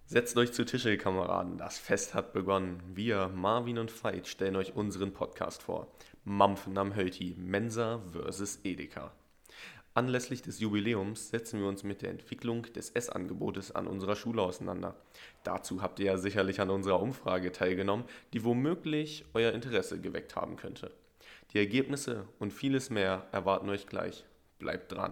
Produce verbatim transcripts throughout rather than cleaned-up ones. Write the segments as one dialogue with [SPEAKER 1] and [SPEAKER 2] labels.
[SPEAKER 1] Setzt euch zu Tische, Kameraden, das Fest hat begonnen. Wir, Marvin und Veit, stellen euch unseren Podcast vor. Mampfen am Hölti, Mensa versus Edeka. Anlässlich des Jubiläums setzen wir uns mit der Entwicklung des Essangebotes an unserer Schule auseinander. Dazu habt ihr ja sicherlich an unserer Umfrage teilgenommen, die womöglich euer Interesse geweckt haben könnte. Die Ergebnisse und vieles mehr erwarten euch gleich. Bleibt dran.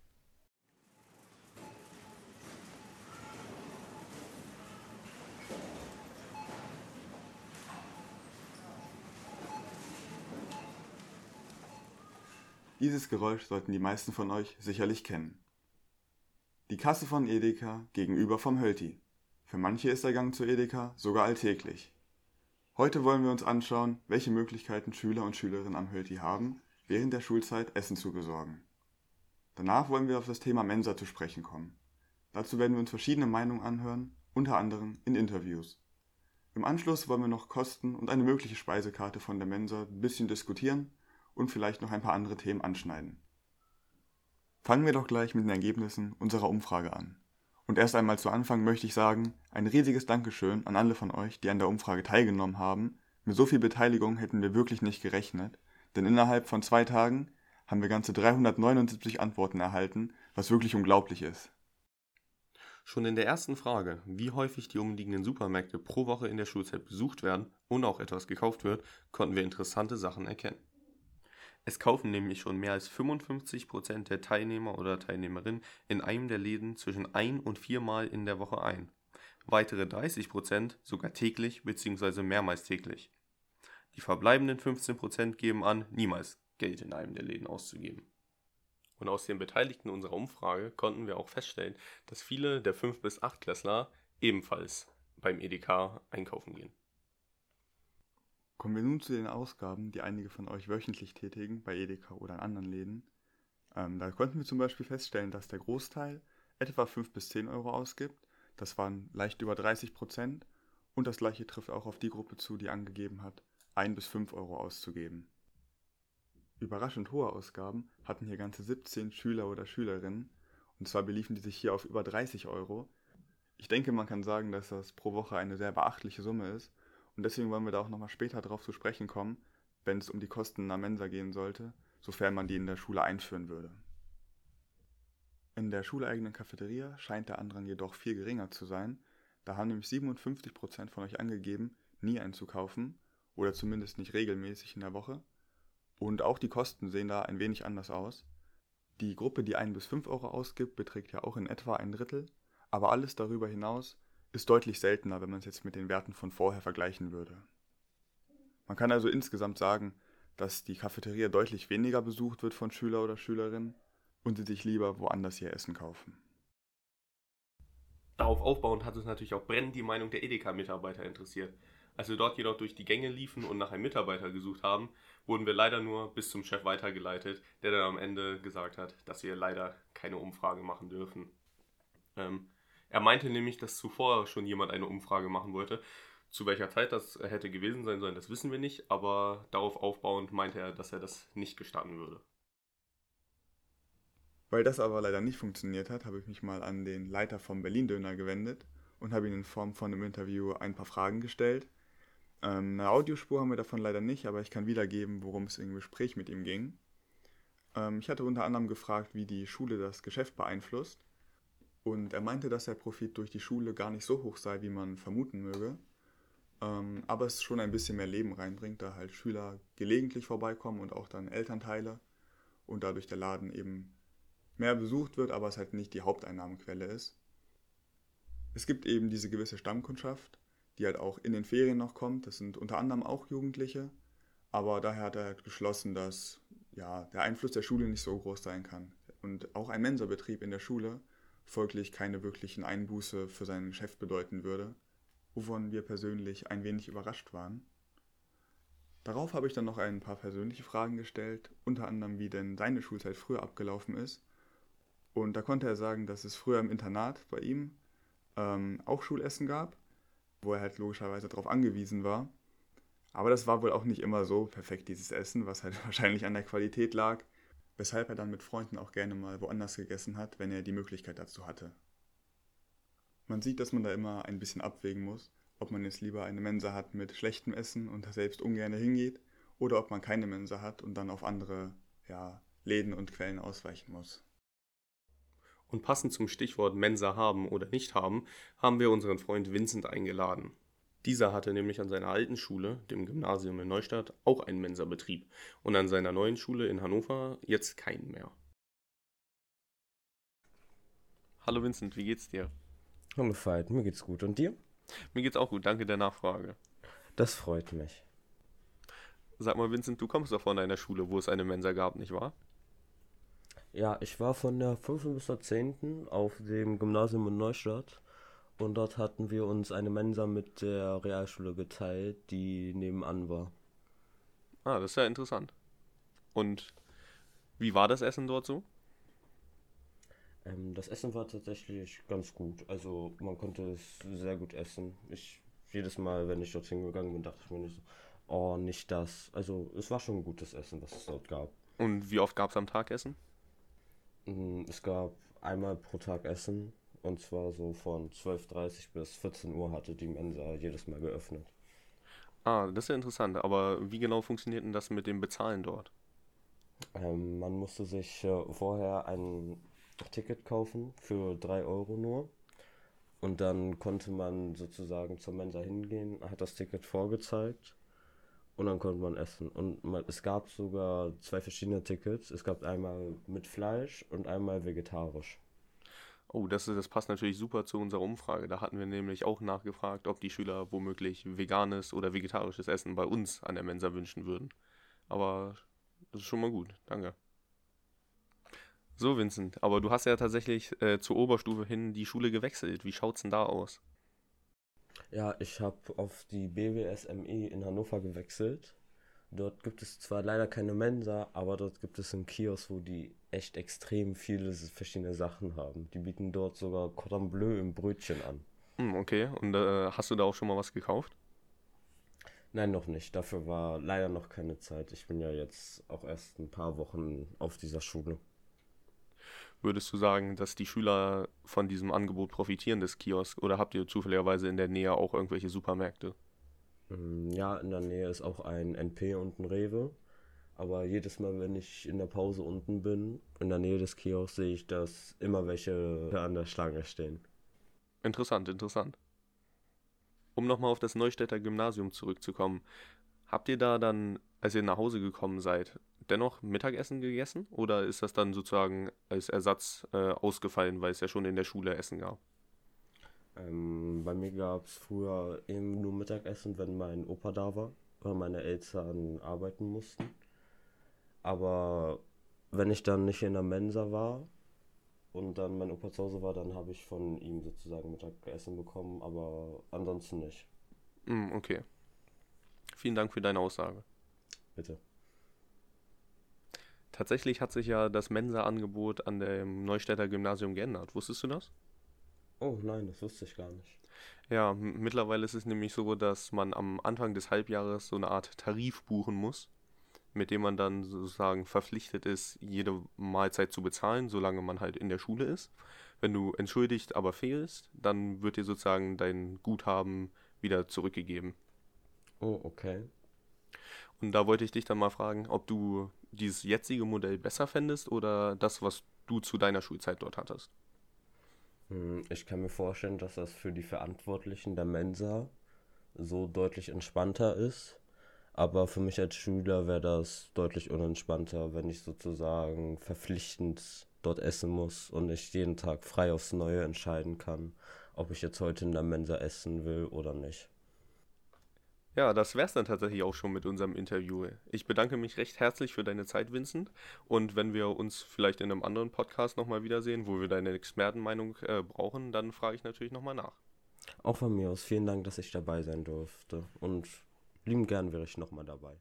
[SPEAKER 2] Dieses Geräusch sollten die meisten von euch sicherlich kennen. Die Kasse von Edeka gegenüber vom Hölti. Für manche ist der Gang zu Edeka sogar alltäglich. Heute wollen wir uns anschauen, welche Möglichkeiten Schüler und Schülerinnen am Hölti haben, während der Schulzeit Essen zu besorgen. Danach wollen wir auf das Thema Mensa zu sprechen kommen. Dazu werden wir uns verschiedene Meinungen anhören, unter anderem in Interviews. Im Anschluss wollen wir noch Kosten und eine mögliche Speisekarte von der Mensa ein bisschen diskutieren und vielleicht noch ein paar andere Themen anschneiden. Fangen wir doch gleich mit den Ergebnissen unserer Umfrage an. Und erst einmal zu Anfang möchte ich sagen, ein riesiges Dankeschön an alle von euch, die an der Umfrage teilgenommen haben. Mit so viel Beteiligung hätten wir wirklich nicht gerechnet, denn innerhalb von zwei Tagen haben wir ganze dreihundertneunundsiebzig Antworten erhalten, was wirklich unglaublich ist.
[SPEAKER 1] Schon in der ersten Frage, wie häufig die umliegenden Supermärkte pro Woche in der Schulzeit besucht werden und auch etwas gekauft wird, konnten wir interessante Sachen erkennen. Es kaufen nämlich schon mehr als fünfundfünfzig Prozent der Teilnehmer oder Teilnehmerinnen in einem der Läden zwischen ein und viermal in der Woche ein. Weitere dreißig Prozent sogar täglich bzw. mehrmals täglich. Die verbleibenden fünfzehn Prozent geben an, niemals Geld in einem der Läden auszugeben. Und aus den Beteiligten unserer Umfrage konnten wir auch feststellen, dass viele der fünf bis acht Klässler ebenfalls beim Edeka einkaufen gehen.
[SPEAKER 2] Kommen wir nun zu den Ausgaben, die einige von euch wöchentlich tätigen, bei Edeka oder in anderen Läden. Ähm, da konnten wir zum Beispiel feststellen, dass der Großteil etwa fünf bis zehn Euro ausgibt. Das waren leicht über dreißig Prozent. Und das gleiche trifft auch auf die Gruppe zu, die angegeben hat, ein bis fünf Euro auszugeben. Überraschend hohe Ausgaben hatten hier ganze siebzehn Schüler oder Schülerinnen. Und zwar beliefen die sich hier auf über dreißig Euro. Ich denke, man kann sagen, dass das pro Woche eine sehr beachtliche Summe ist. Und deswegen wollen wir da auch nochmal später drauf zu sprechen kommen, wenn es um die Kosten in der Mensa gehen sollte, sofern man die in der Schule einführen würde. In der schuleigenen Cafeteria scheint der Andrang jedoch viel geringer zu sein. Da haben nämlich siebenundfünfzig Prozent von euch angegeben, nie einzukaufen oder zumindest nicht regelmäßig in der Woche. Und auch die Kosten sehen da ein wenig anders aus. Die Gruppe, die ein bis fünf Euro ausgibt, beträgt ja auch in etwa ein Drittel, aber alles darüber hinaus ist deutlich seltener, wenn man es jetzt mit den Werten von vorher vergleichen würde. Man kann also insgesamt sagen, dass die Cafeteria deutlich weniger besucht wird von Schüler oder Schülerinnen und sie sich lieber woanders ihr Essen kaufen.
[SPEAKER 1] Darauf aufbauend hat uns natürlich auch brennend die Meinung der Edeka-Mitarbeiter interessiert. Als wir dort jedoch durch die Gänge liefen und nach einem Mitarbeiter gesucht haben, wurden wir leider nur bis zum Chef weitergeleitet, der dann am Ende gesagt hat, dass wir leider keine Umfrage machen dürfen. Ähm, Er meinte nämlich, dass zuvor schon jemand eine Umfrage machen wollte. Zu welcher Zeit das hätte gewesen sein sollen, das wissen wir nicht, aber darauf aufbauend meinte er, dass er das nicht gestatten würde.
[SPEAKER 2] Weil das aber leider nicht funktioniert hat, habe ich mich mal an den Leiter vom Berlin-Döner gewendet und habe ihn in Form von einem Interview ein paar Fragen gestellt. Ähm, eine Audiospur haben wir davon leider nicht, aber ich kann wiedergeben, worum es im Gespräch mit ihm ging. Ähm, ich hatte unter anderem gefragt, wie die Schule das Geschäft beeinflusst. Und er meinte, dass der Profit durch die Schule gar nicht so hoch sei, wie man vermuten möge, ähm, aber es schon ein bisschen mehr Leben reinbringt, da halt Schüler gelegentlich vorbeikommen und auch dann Elternteile und dadurch der Laden eben mehr besucht wird, aber es halt nicht die Haupteinnahmequelle ist. Es gibt eben diese gewisse Stammkundschaft, die halt auch in den Ferien noch kommt, das sind unter anderem auch Jugendliche, aber daher hat er halt beschlossen, dass ja, der Einfluss der Schule nicht so groß sein kann. Und auch ein Mensabetrieb in der Schule folglich keine wirklichen Einbuße für sein Geschäft bedeuten würde, wovon wir persönlich ein wenig überrascht waren. Darauf habe ich dann noch ein paar persönliche Fragen gestellt, unter anderem wie denn seine Schulzeit früher abgelaufen ist. Und da konnte er sagen, dass es früher im Internat bei ihm ähm, auch Schulessen gab, wo er halt logischerweise darauf angewiesen war. Aber das war wohl auch nicht immer so perfekt, dieses Essen, was halt wahrscheinlich an der Qualität lag, weshalb er dann mit Freunden auch gerne mal woanders gegessen hat, wenn er die Möglichkeit dazu hatte. Man sieht, dass man da immer ein bisschen abwägen muss, ob man jetzt lieber eine Mensa hat mit schlechtem Essen und da selbst ungern hingeht, oder ob man keine Mensa hat und dann auf andere ja, Läden und Quellen ausweichen muss.
[SPEAKER 1] Und passend zum Stichwort Mensa haben oder nicht haben, haben wir unseren Freund Vincent eingeladen. Dieser hatte nämlich an seiner alten Schule, dem Gymnasium in Neustadt, auch einen Mensabetrieb und an seiner neuen Schule in Hannover jetzt keinen mehr. Hallo Vincent, wie geht's dir?
[SPEAKER 3] Hallo Veit, mir geht's gut. Und dir?
[SPEAKER 1] Mir geht's auch gut, danke der Nachfrage.
[SPEAKER 3] Das freut mich.
[SPEAKER 1] Sag mal Vincent, du kommst doch von einer Schule, wo es eine Mensa gab, nicht wahr?
[SPEAKER 3] Ja, ich war von der fünften bis zur zehnten auf dem Gymnasium in Neustadt und dort hatten wir uns eine Mensa mit der Realschule geteilt, die nebenan war.
[SPEAKER 1] Ah, das ist ja interessant. Und wie war das Essen dort so?
[SPEAKER 3] Ähm, das Essen war tatsächlich ganz gut, also man konnte es sehr gut essen. Ich, jedes Mal, wenn ich dorthin gegangen bin, dachte ich mir nicht so, oh, nicht das. Also es war schon gutes Essen, was es dort gab.
[SPEAKER 1] Und wie oft gab es am Tag Essen?
[SPEAKER 3] Mm, Es gab einmal pro Tag Essen und zwar so von zwölf Uhr dreißig bis vierzehn Uhr hatte die Mensa jedes Mal geöffnet.
[SPEAKER 1] Ah, das ist ja interessant, aber wie genau funktioniert denn das mit dem Bezahlen dort?
[SPEAKER 3] Ähm, man musste sich äh, vorher ein Ticket kaufen für drei Euro nur und dann konnte man sozusagen zur Mensa hingehen, hat das Ticket vorgezeigt und dann konnte man essen. Und man, es gab sogar zwei verschiedene Tickets. Es gab einmal mit Fleisch und einmal vegetarisch.
[SPEAKER 1] Oh, das, das passt natürlich super zu unserer Umfrage. Da hatten wir nämlich auch nachgefragt, ob die Schüler womöglich veganes oder vegetarisches Essen bei uns an der Mensa wünschen würden. Aber das ist schon mal gut, danke. So, Vincent, aber du hast ja tatsächlich äh, zur Oberstufe hin die Schule gewechselt. Wie schaut's denn da aus?
[SPEAKER 3] Ja, ich habe auf die B W S M E in Hannover gewechselt. Dort gibt es zwar leider keine Mensa, aber dort gibt es einen Kiosk, wo die echt extrem viele verschiedene Sachen haben. Die bieten dort sogar Cordon Bleu im Brötchen an.
[SPEAKER 1] Hm, okay, und äh, hast du da auch schon mal was gekauft?
[SPEAKER 3] Nein, noch nicht. Dafür war leider noch keine Zeit. Ich bin ja jetzt auch erst ein paar Wochen auf dieser Schule.
[SPEAKER 1] Würdest du sagen, dass die Schüler von diesem Angebot profitieren des Kiosks oder habt ihr zufälligerweise in der Nähe auch irgendwelche Supermärkte?
[SPEAKER 3] Mm, Ja, in der Nähe ist auch ein N P und ein Rewe. Aber jedes Mal, wenn ich in der Pause unten bin, in der Nähe des Kiosks, sehe ich, dass immer welche an der Schlange stehen.
[SPEAKER 1] Interessant, interessant. Um nochmal auf das Neustädter Gymnasium zurückzukommen, habt ihr da dann, als ihr nach Hause gekommen seid, dennoch Mittagessen gegessen oder ist das dann sozusagen als Ersatz äh, ausgefallen, weil es ja schon in der Schule Essen gab?
[SPEAKER 3] Ähm, bei mir gab es früher eben nur Mittagessen, wenn mein Opa da war, weil meine Eltern arbeiten mussten. Aber wenn ich dann nicht in der Mensa war und dann mein Opa zu Hause war, dann habe ich von ihm sozusagen Mittagessen bekommen, aber ansonsten nicht.
[SPEAKER 1] Hm, okay. Vielen Dank für deine Aussage.
[SPEAKER 3] Bitte.
[SPEAKER 1] Tatsächlich hat sich ja das Mensa-Angebot an dem Neustädter Gymnasium geändert. Wusstest du das?
[SPEAKER 3] Oh nein, das wusste ich gar nicht.
[SPEAKER 1] Ja, m- mittlerweile ist es nämlich so, dass man am Anfang des Halbjahres so eine Art Tarif buchen muss, mit dem man dann sozusagen verpflichtet ist, jede Mahlzeit zu bezahlen, solange man halt in der Schule ist. Wenn du entschuldigt, aber fehlst, dann wird dir sozusagen dein Guthaben wieder zurückgegeben.
[SPEAKER 3] Oh, okay.
[SPEAKER 1] Und da wollte ich dich dann mal fragen, ob du dieses jetzige Modell besser fändest oder das, was du zu deiner Schulzeit dort hattest.
[SPEAKER 3] Hm, Ich kann mir vorstellen, dass das für die Verantwortlichen der Mensa so deutlich entspannter ist. Aber für mich als Schüler wäre das deutlich unentspannter, wenn ich sozusagen verpflichtend dort essen muss und ich jeden Tag frei aufs Neue entscheiden kann, ob ich jetzt heute in der Mensa essen will oder nicht.
[SPEAKER 1] Ja, das wär's dann tatsächlich auch schon mit unserem Interview. Ich bedanke mich recht herzlich für deine Zeit, Vincent. Und wenn wir uns vielleicht in einem anderen Podcast nochmal wiedersehen, wo wir deine Expertenmeinung äh, brauchen, dann frage ich natürlich nochmal nach.
[SPEAKER 3] Auch von mir aus vielen Dank, dass ich dabei sein durfte und lieben gern wäre ich nochmal dabei.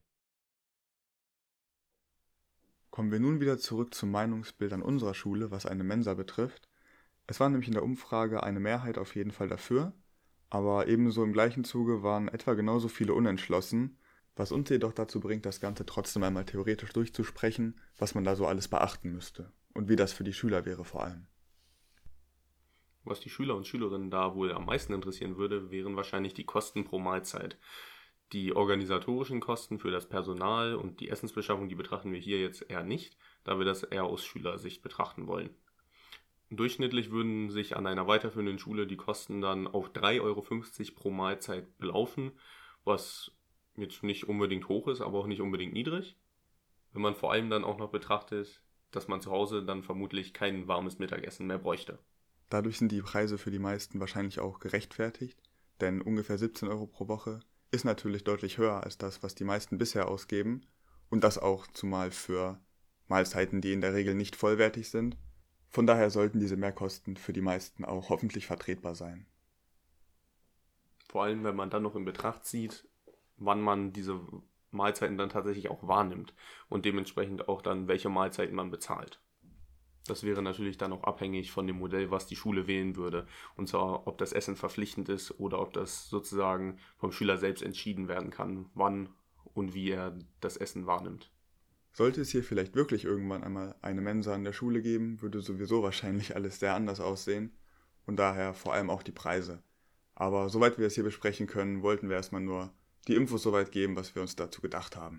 [SPEAKER 2] Kommen wir nun wieder zurück zum Meinungsbild an unserer Schule, was eine Mensa betrifft. Es war nämlich in der Umfrage eine Mehrheit auf jeden Fall dafür, aber ebenso im gleichen Zuge waren etwa genauso viele unentschlossen, was uns jedoch dazu bringt, das Ganze trotzdem einmal theoretisch durchzusprechen, was man da so alles beachten müsste und wie das für die Schüler wäre vor allem.
[SPEAKER 1] Was die Schüler und Schülerinnen da wohl am meisten interessieren würde, wären wahrscheinlich die Kosten pro Mahlzeit. Die organisatorischen Kosten für das Personal und die Essensbeschaffung, die betrachten wir hier jetzt eher nicht, da wir das eher aus Schülersicht betrachten wollen. Durchschnittlich würden sich an einer weiterführenden Schule die Kosten dann auf drei Euro fünfzig pro Mahlzeit belaufen, was jetzt nicht unbedingt hoch ist, aber auch nicht unbedingt niedrig. Wenn man vor allem dann auch noch betrachtet, dass man zu Hause dann vermutlich kein warmes Mittagessen mehr bräuchte.
[SPEAKER 2] Dadurch sind die Preise für die meisten wahrscheinlich auch gerechtfertigt, denn ungefähr siebzehn Euro pro Woche ist natürlich deutlich höher als das, was die meisten bisher ausgeben, und das auch zumal für Mahlzeiten, die in der Regel nicht vollwertig sind. Von daher sollten diese Mehrkosten für die meisten auch hoffentlich vertretbar sein.
[SPEAKER 1] Vor allem, wenn man dann noch in Betracht zieht, wann man diese Mahlzeiten dann tatsächlich auch wahrnimmt und dementsprechend auch dann, welche Mahlzeiten man bezahlt. Das wäre natürlich dann auch abhängig von dem Modell, was die Schule wählen würde. Und zwar, ob das Essen verpflichtend ist oder ob das sozusagen vom Schüler selbst entschieden werden kann, wann und wie er das Essen wahrnimmt.
[SPEAKER 2] Sollte es hier vielleicht wirklich irgendwann einmal eine Mensa an der Schule geben, würde sowieso wahrscheinlich alles sehr anders aussehen und daher vor allem auch die Preise. Aber soweit wir es hier besprechen können, wollten wir erstmal nur die Infos soweit geben, was wir uns dazu gedacht haben.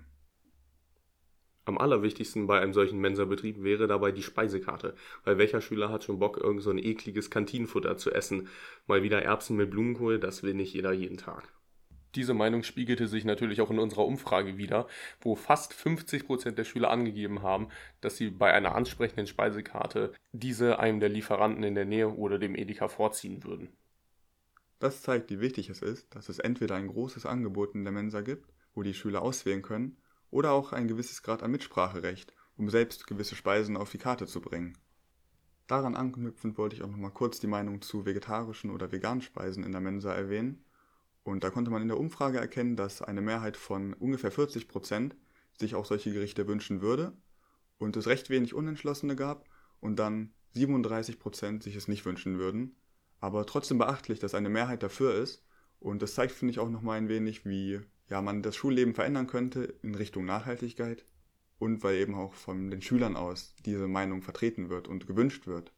[SPEAKER 1] Am allerwichtigsten bei einem solchen Mensabetrieb wäre dabei die Speisekarte, weil welcher Schüler hat schon Bock, irgend so ein ekliges Kantinenfutter zu essen? Mal wieder Erbsen mit Blumenkohl, das will nicht jeder jeden Tag. Diese Meinung spiegelte sich natürlich auch in unserer Umfrage wider, wo fast fünfzig Prozent der Schüler angegeben haben, dass sie bei einer ansprechenden Speisekarte diese einem der Lieferanten in der Nähe oder dem Edeka vorziehen würden.
[SPEAKER 2] Das zeigt, wie wichtig es ist, dass es entweder ein großes Angebot in der Mensa gibt, wo die Schüler auswählen können, oder auch ein gewisses Grad an Mitspracherecht, um selbst gewisse Speisen auf die Karte zu bringen. Daran anknüpfend wollte ich auch noch mal kurz die Meinung zu vegetarischen oder veganen Speisen in der Mensa erwähnen. Und da konnte man in der Umfrage erkennen, dass eine Mehrheit von ungefähr vierzig Prozent sich auch solche Gerichte wünschen würde und es recht wenig Unentschlossene gab und dann siebenunddreißig Prozent sich es nicht wünschen würden. Aber trotzdem beachtlich, dass eine Mehrheit dafür ist, und das zeigt, finde ich, auch nochmal ein wenig, wie ja, man das Schulleben verändern könnte in Richtung Nachhaltigkeit und weil eben auch von den Schülern aus diese Meinung vertreten wird und gewünscht wird.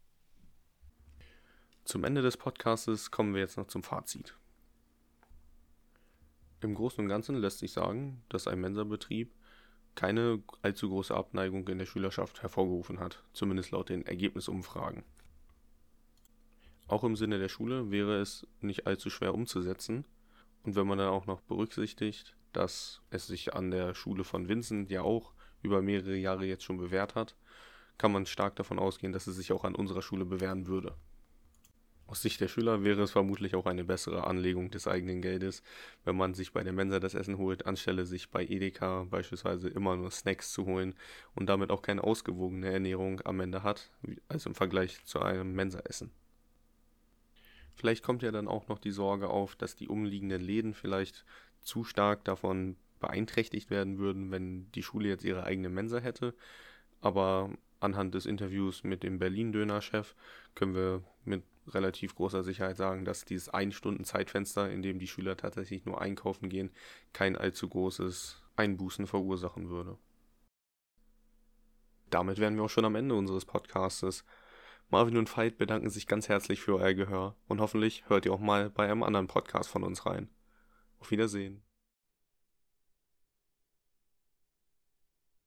[SPEAKER 1] Zum Ende des Podcastes kommen wir jetzt noch zum Fazit. Im Großen und Ganzen lässt sich sagen, dass ein Mensabetrieb keine allzu große Abneigung in der Schülerschaft hervorgerufen hat, zumindest laut den Ergebnisumfragen. Auch im Sinne der Schule wäre es nicht allzu schwer umzusetzen. Und wenn man dann auch noch berücksichtigt, dass es sich an der Schule von Vincent ja auch über mehrere Jahre jetzt schon bewährt hat, kann man stark davon ausgehen, dass es sich auch an unserer Schule bewähren würde. Aus Sicht der Schüler wäre es vermutlich auch eine bessere Anlegung des eigenen Geldes, wenn man sich bei der Mensa das Essen holt, anstelle sich bei Edeka beispielsweise immer nur Snacks zu holen und damit auch keine ausgewogene Ernährung am Ende hat, als im Vergleich zu einem Mensaessen. Vielleicht kommt ja dann auch noch die Sorge auf, dass die umliegenden Läden vielleicht zu stark davon beeinträchtigt werden würden, wenn die Schule jetzt ihre eigene Mensa hätte. Aber anhand des Interviews mit dem Berlin-Döner-Chef können wir mit relativ großer Sicherheit sagen, dass dieses ein-Stunden-Zeitfenster, in dem die Schüler tatsächlich nur einkaufen gehen, kein allzu großes Einbußen verursachen würde. Damit wären wir auch schon am Ende unseres Podcastes. Marvin und Veit bedanken sich ganz herzlich für euer Gehör und hoffentlich hört ihr auch mal bei einem anderen Podcast von uns rein. Auf Wiedersehen.